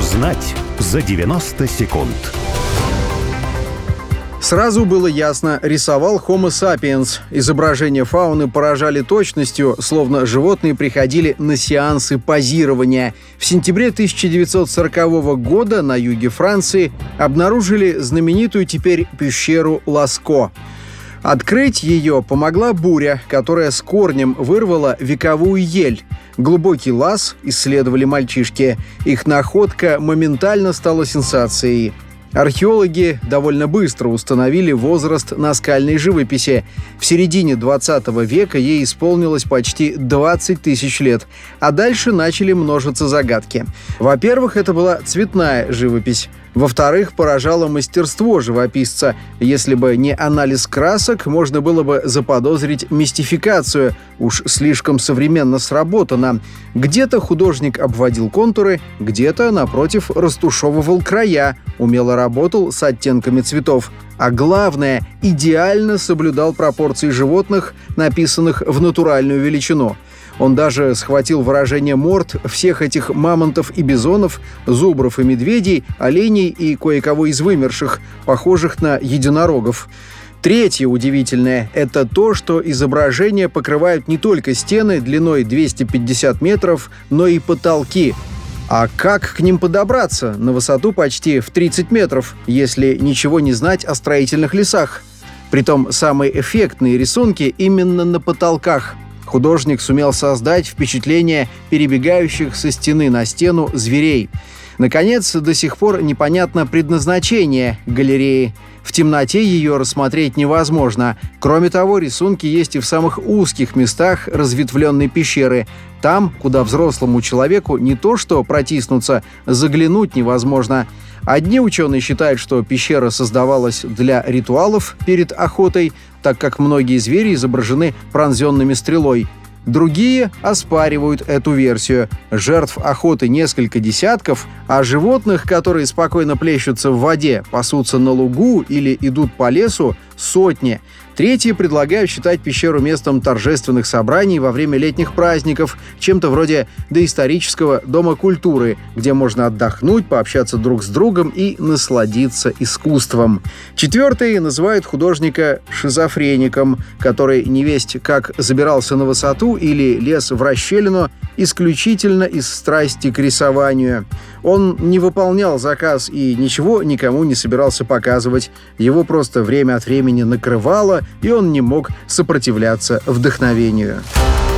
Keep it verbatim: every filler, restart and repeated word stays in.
Узнать за девяносто секунд. Сразу было ясно, рисовал Homo sapiens. Изображения фауны поражали точностью, словно животные приходили на сеансы позирования. В сентябре тысяча девятьсот сорокового года на юге Франции обнаружили знаменитую теперь пещеру Ласко. Открыть ее помогла буря, которая с корнем вырвала вековую ель. Глубокий лаз исследовали мальчишки. Их находка моментально стала сенсацией. Археологи довольно быстро установили возраст наскальной живописи. В середине двадцатого века ей исполнилось почти двадцать тысяч лет, а дальше начали множиться загадки. Во-первых, это была цветная живопись. Во-вторых, поражало мастерство живописца. Если бы не анализ красок, можно было бы заподозрить мистификацию. Уж слишком современно сработано. Где-то художник обводил контуры, где-то, напротив, растушевывал края, умело работал с оттенками цветов. А главное, идеально соблюдал пропорции животных, написанных в натуральную величину. Он даже схватил выражение морд всех этих мамонтов и бизонов, зубров и медведей, оленей и кое-кого из вымерших, похожих на единорогов. Третье удивительное – это то, что изображения покрывают не только стены длиной двести пятьдесят метров, но и потолки. А как к ним подобраться на высоту почти в тридцать метров, если ничего не знать о строительных лесах? Притом самые эффектные рисунки именно на потолках. Художник сумел создать впечатление перебегающих со стены на стену зверей. Наконец, до сих пор непонятно предназначение галереи. В темноте ее рассмотреть невозможно. Кроме того, рисунки есть и в самых узких местах разветвленной пещеры. Там, куда взрослому человеку не то что протиснуться, заглянуть невозможно. Одни ученые считают, что пещера создавалась для ритуалов перед охотой, так как многие звери изображены пронзенными стрелой. Другие оспаривают эту версию. Жертв охоты несколько десятков, а животных, которые спокойно плещутся в воде, пасутся на лугу или идут по лесу, сотни. Третьи предлагают считать пещеру местом торжественных собраний во время летних праздников, чем-то вроде доисторического дома культуры, где можно отдохнуть, пообщаться друг с другом и насладиться искусством. Четвертые называют художника шизофреником, который невесть как забирался на высоту или лез в расщелину исключительно из страсти к рисованию. Он не выполнял заказ и ничего никому не собирался показывать. Его просто время от времени накрывало, и он не мог сопротивляться вдохновению.